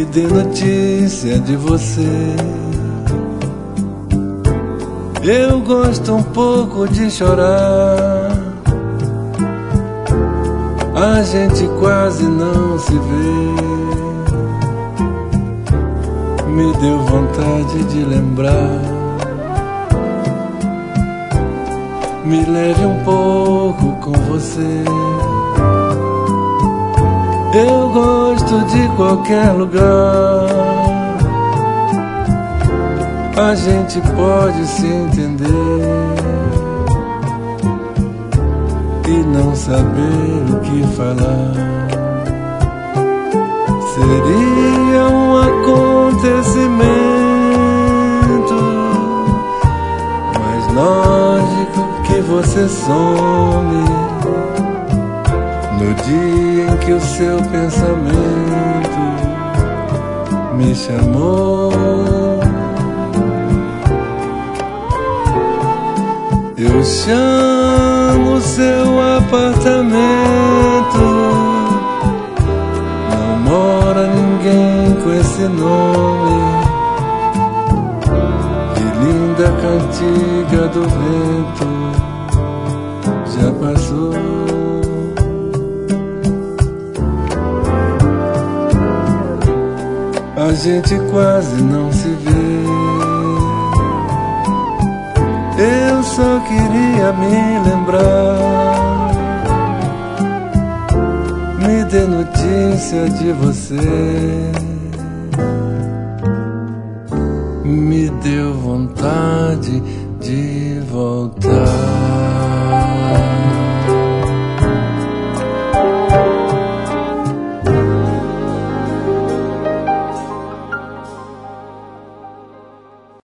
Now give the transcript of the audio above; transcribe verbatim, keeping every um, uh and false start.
dê notícia de você. Eu gosto um pouco de chorar, a gente quase não se vê. Me deu vontade de lembrar. Me leve um pouco com você. Eu gosto de qualquer lugar, a gente pode se entender e não saber o que falar. Seria um acontecimento mais lógico que você some no dia em que o seu pensamento me chamou. Eu chamo seu apartamento, não mora ninguém com esse nome. Que linda cantiga do vento já passou. A gente quase não se vê. Eu só queria me lembrar. Me dê notícia de você. Me deu vontade de voltar.